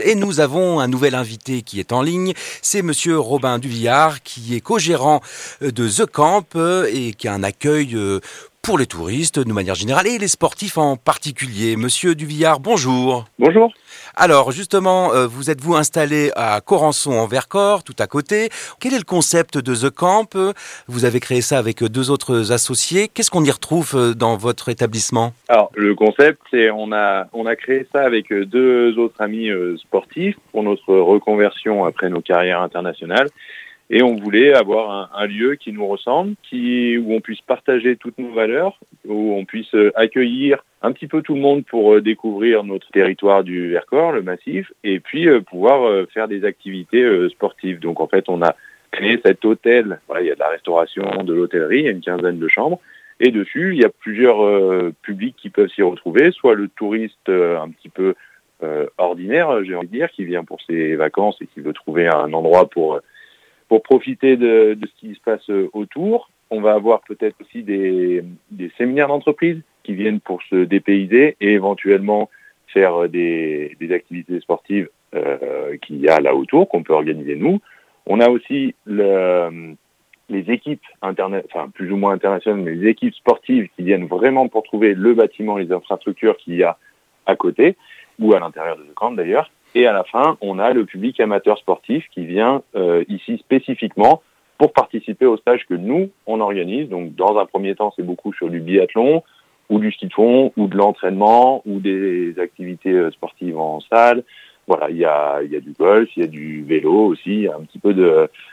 Et nous avons un nouvel invité qui est en ligne, c'est Monsieur Robin Duvillard, qui est co-gérant de The Camp et qui a un accueil pour les touristes de manière générale et les sportifs en particulier. Monsieur Duvillard, bonjour. Bonjour. Alors justement, vous êtes-vous installé à Corançon en Vercors, tout à côté. Quel est le concept de The Camp? Vous avez créé ça avec deux autres associés. Qu'est-ce qu'on y retrouve dans votre établissement? Alors, le concept, c'est on a créé ça avec deux autres amis sportifs pour notre reconversion après nos carrières internationales. Et on voulait avoir un lieu qui nous ressemble, où on puisse partager toutes nos valeurs, où on puisse accueillir un petit peu tout le monde pour découvrir notre territoire du Vercors, le massif, et puis pouvoir faire des activités sportives. Donc en fait, on a créé cet hôtel. Voilà, il y a de la restauration, de l'hôtellerie, il y a une quinzaine de chambres. Et dessus, il y a plusieurs publics qui peuvent s'y retrouver, soit le touriste un petit peu ordinaire, j'ai envie de dire, qui vient pour ses vacances et qui veut trouver un endroit pour profiter de ce qui se passe autour. On va avoir peut-être aussi des séminaires d'entreprise qui viennent pour se dépayser et éventuellement faire des activités sportives qu'il y a là autour, qu'on peut organiser nous. On a aussi les équipes plus ou moins internationales, mais les équipes sportives qui viennent vraiment pour trouver le bâtiment, les infrastructures qu'il y a à côté, ou à l'intérieur de The Camp d'ailleurs. Et à la fin, on a le public amateur sportif qui vient ici spécifiquement pour participer au stage que nous, on organise. Donc, dans un premier temps, c'est beaucoup sur du biathlon, ou du ski de fond, ou de l'entraînement, ou des activités sportives en salle. Voilà, il y a du golf, il y a du vélo aussi, il y a un petit peu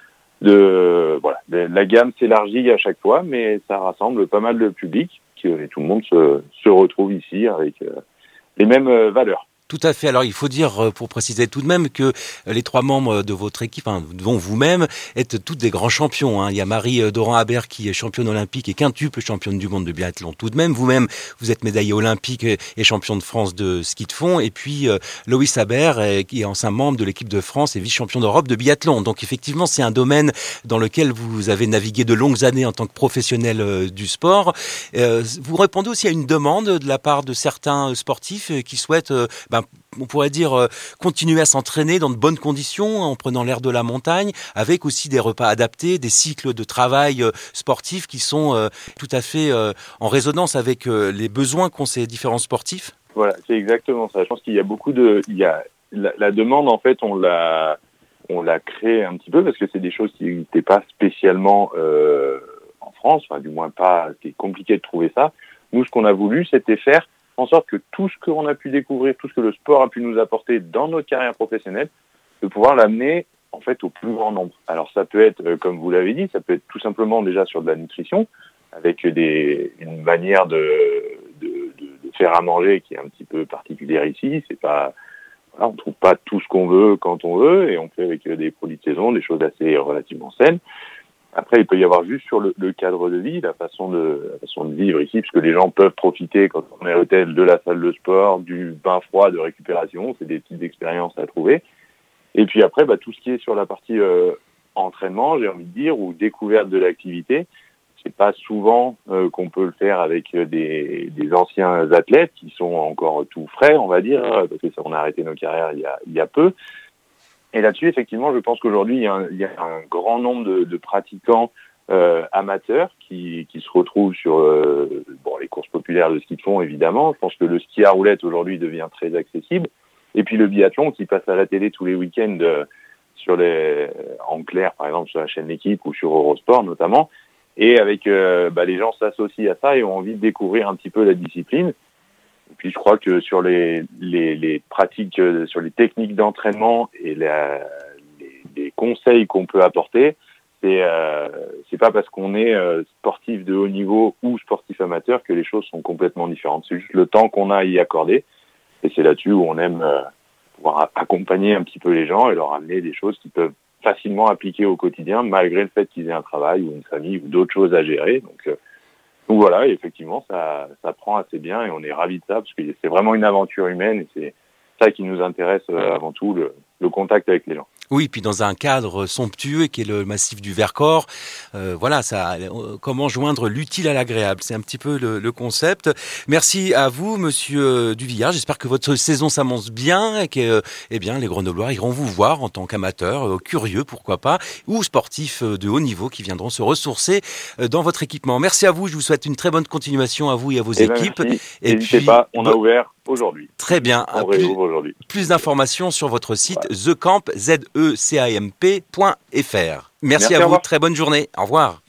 voilà. La gamme s'élargit à chaque fois, mais ça rassemble pas mal de public, et tout le monde se retrouve ici avec les mêmes valeurs. Tout à fait. Alors, il faut dire, pour préciser tout de même, que les trois membres de votre équipe, dont vous-même, êtes toutes des grands champions. Il y a Marie Doran-Habert qui est championne olympique et quintuple championne du monde de biathlon. Tout de même, vous-même, vous êtes médaillée olympique et champion de France de ski de fond. Et puis, Loïs Habert, qui est ancien membre de l'équipe de France et vice-champion d'Europe de biathlon. Donc, effectivement, c'est un domaine dans lequel vous avez navigué de longues années en tant que professionnel du sport. Vous répondez aussi à une demande de la part de certains sportifs qui souhaitent... on pourrait dire continuer à s'entraîner dans de bonnes conditions en prenant l'air de la montagne, avec aussi des repas adaptés, des cycles de travail sportifs qui sont tout à fait en résonance avec les besoins qu'ont ces différents sportifs. Voilà, c'est exactement ça. Je pense qu'il y a beaucoup la demande, en fait, on l'a créée un petit peu parce que c'est des choses qui n'étaient pas spécialement en France, enfin du moins pas, c'était compliqué de trouver ça. Nous, ce qu'on a voulu, c'était faire en sorte que tout ce qu'on a pu découvrir, tout ce que le sport a pu nous apporter dans notre carrière professionnelle, de pouvoir l'amener en fait au plus grand nombre. Alors ça peut être, comme vous l'avez dit, ça peut être tout simplement déjà sur de la nutrition, avec une manière de faire à manger qui est un petit peu particulière ici. C'est pas, voilà, on trouve pas tout ce qu'on veut quand on veut, et on fait avec des produits de saison, des choses assez relativement saines. Après, il peut y avoir juste sur le cadre de vie, la façon de vivre ici, parce que les gens peuvent profiter quand on est à l'hôtel de la salle de sport, du bain froid, de récupération. C'est des petites expériences à trouver. Et puis après, tout ce qui est sur la partie entraînement, j'ai envie de dire, ou découverte de l'activité, c'est pas souvent qu'on peut le faire avec des anciens athlètes qui sont encore tout frais, on va dire, parce que on a arrêté nos carrières il y a peu. Et là-dessus, effectivement, je pense qu'aujourd'hui, il y a un grand nombre de pratiquants amateurs qui se retrouvent sur les courses populaires de ski de fond, évidemment. Je pense que le ski à roulettes, aujourd'hui, devient très accessible. Et puis le biathlon, qui passe à la télé tous les week-ends en clair, par exemple, sur la chaîne L'équipe ou sur Eurosport, notamment. Et avec les gens s'associent à ça et ont envie de découvrir un petit peu la discipline. Et puis je crois que sur les pratiques, sur les techniques d'entraînement et les conseils qu'on peut apporter, c'est pas parce qu'on est sportif de haut niveau ou sportif amateur que les choses sont complètement différentes. C'est juste le temps qu'on a à y accorder. Et c'est là-dessus où on aime pouvoir accompagner un petit peu les gens et leur amener des choses qu'ils peuvent facilement appliquer au quotidien, malgré le fait qu'ils aient un travail ou une famille ou d'autres choses à gérer. Donc voilà, et effectivement, ça prend assez bien et on est ravis de ça parce que c'est vraiment une aventure humaine et c'est ça qui nous intéresse avant tout, le contact avec les gens. Oui, puis dans un cadre somptueux qui est le massif du Vercors. Voilà, comment joindre l'utile à l'agréable. C'est un petit peu le concept. Merci à vous, monsieur Duvillard. J'espère que votre saison s'annonce bien et que les Grenoblois iront vous voir en tant qu'amateurs, curieux, pourquoi pas, ou sportifs de haut niveau qui viendront se ressourcer dans votre équipement. Merci à vous. Je vous souhaite une très bonne continuation à vous et à vos équipes. Et n'hésitez pas, on a ouvert aujourd'hui. Très bien. On réouvre aujourd'hui. Plus d'informations sur votre site thecamp.fr. Merci à vous, très bonne journée. Au revoir.